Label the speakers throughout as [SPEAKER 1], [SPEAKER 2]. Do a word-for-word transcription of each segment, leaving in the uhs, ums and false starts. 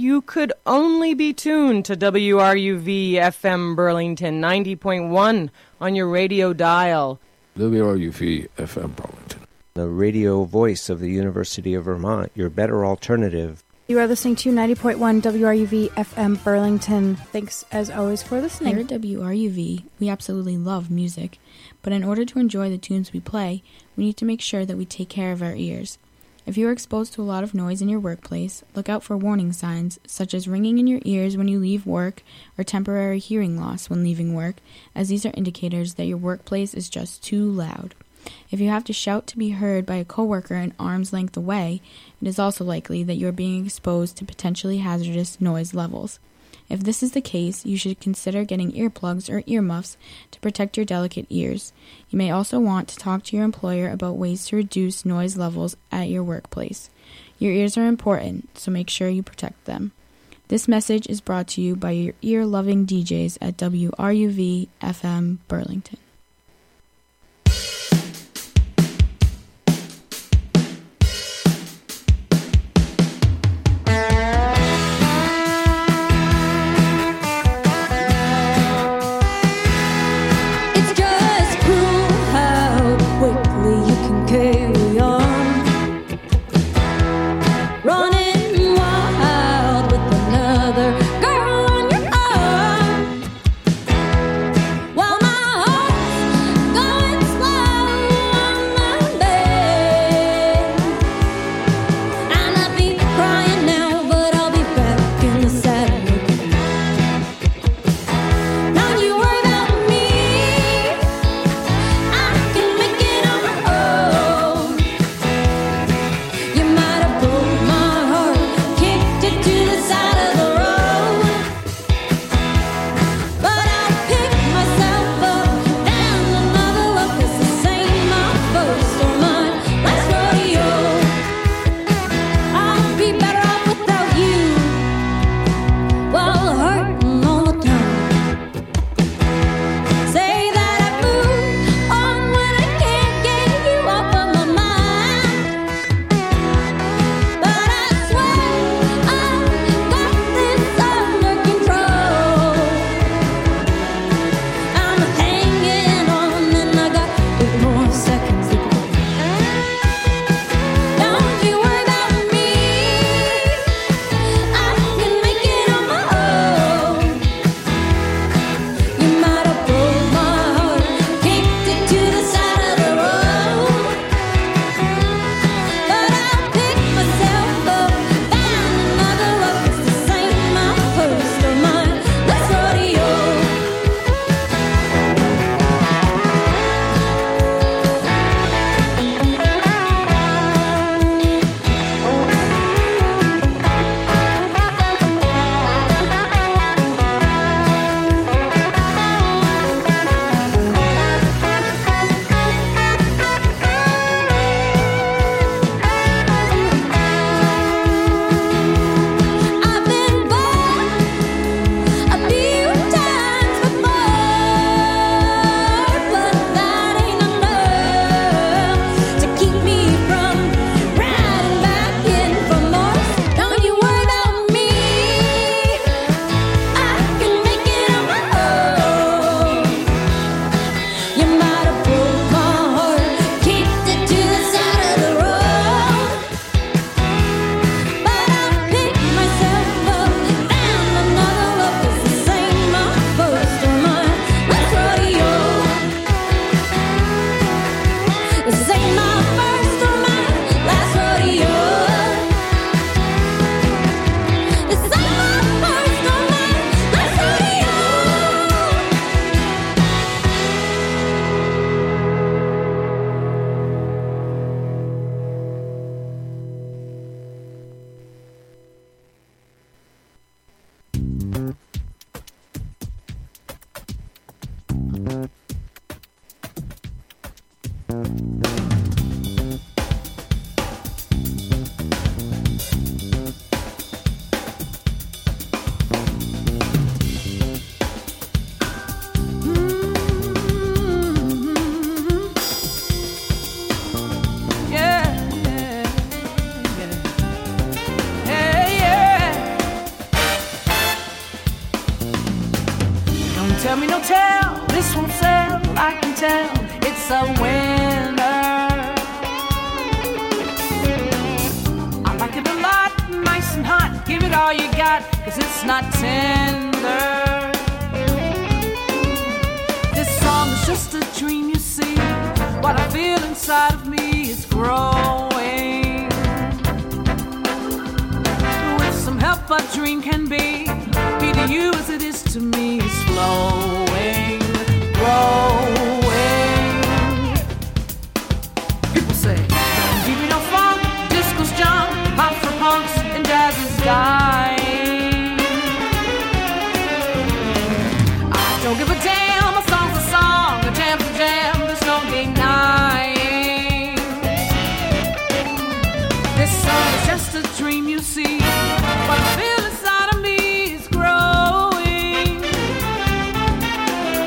[SPEAKER 1] you could only be tuned to W R U V F M Burlington ninety point one on your radio dial.
[SPEAKER 2] W R U V F M Burlington,
[SPEAKER 3] the radio voice of the University of Vermont, your better alternative.
[SPEAKER 4] You are listening to ninety point one W R U V F M Burlington. Thanks, as always, for listening.
[SPEAKER 5] Here at W R U V, we absolutely love music, but in order to enjoy the tunes we play, we need to make sure that we take care of our ears. If you are exposed to a lot of noise in your workplace, look out for warning signs, such as ringing in your ears when you leave work or temporary hearing loss when leaving work, as these are indicators that your workplace is just too loud. If you have to shout to be heard by a coworker an arm's length away, it is also likely that you are being exposed to potentially hazardous noise levels. If this is the case, you should consider getting earplugs or earmuffs to protect your delicate ears. You may also want to talk to your employer about ways to reduce noise levels at your workplace. Your ears are important, so make sure you protect them. This message is brought to you by your ear-loving D Js at W R U V F M Burlington.
[SPEAKER 6] a winner. I like it a lot, nice and hot. Give it all you got, cause it's not tender. This song is just a dream, you see. What I feel inside of me is growing. With some help, a dream can be. Be to you as it is to me. It's flowing, growing. People say, give me no funk, disco's jump, pop for punks, and jazz is dying. I don't give a damn, a song's a song, a jam's a jam, there's no denying. This song is just a dream, you see. What I feel inside of me is growing.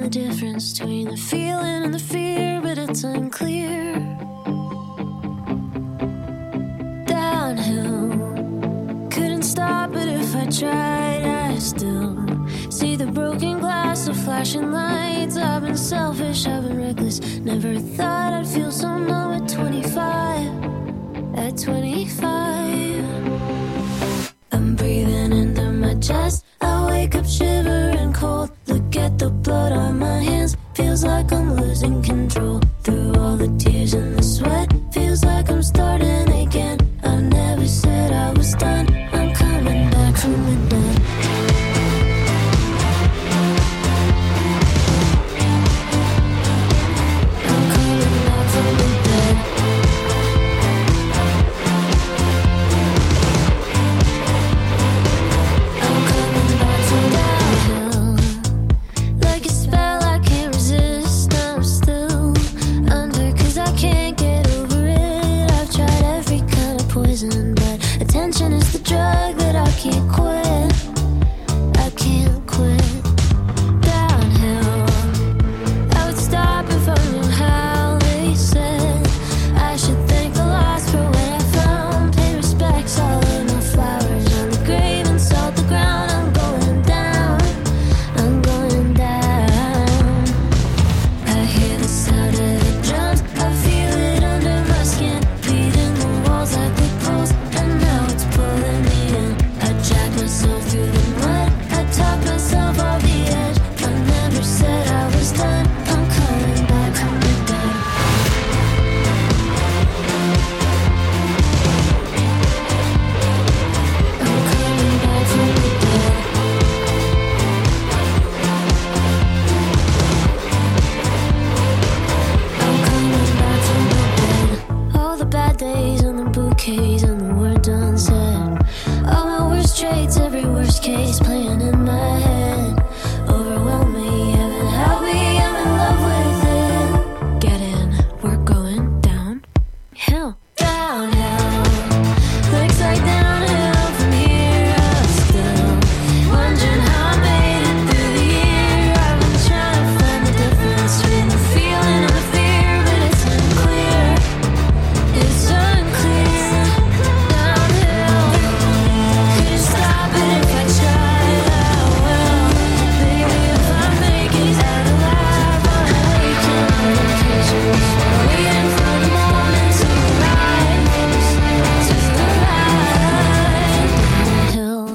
[SPEAKER 7] the difference between the feeling and the fear, but it's unclear. Downhill, couldn't stop it if I tried. I still see the broken glass of flashing lights. I've been selfish, I've been reckless. Never thought I'd feel so numb at twenty-five. At twenty-five, I'm breathing into my chest. I wake up shivering cold. Look at the blood on my hands. Feels like I'm losing control. Through all the tears and the sweat, feels like I'm starting again. I never said I was done. I'm coming back from the dead. I'm coming back from the dead. I'm coming back from downhill. Like a spell I can't resist. I'm still under, cause I can't get over it. I've tried every kind of poison, but attention is the drug that I can't quit. I can't quit. Downhill, I would stop if I knew how. They said I should thank the lost for what I found. Pay respects, all of my flowers on the grave and salt the ground. I'm going down, I'm going down. I hear the sound of the drums, I feel it under my skin, beating the walls like the poles, and now it's pulling me in. I drag myself through the mud, I talk myself off the edge. I never said I was done. I'm coming back from the dead. I'm coming back from the dead. I'm coming back from the dead. All the bad days and the bouquets and the words unsaid. All my worst traits, every worst case playing in my head. Overwhelm me, heaven help me, I'm in love with it. Get in, we're going down. Hill, downhill. Looks like downhill from here. I'm still wondering how I made it through the year. I've been trying to find the difference between the feeling and the fear, but it's unclear. It's unclear. Downhill, couldn't stop it if I tried. I will. Baby, if I make it out alive, I'm waking on occasions, waiting for the moment to arrive. To arrive. Downhill.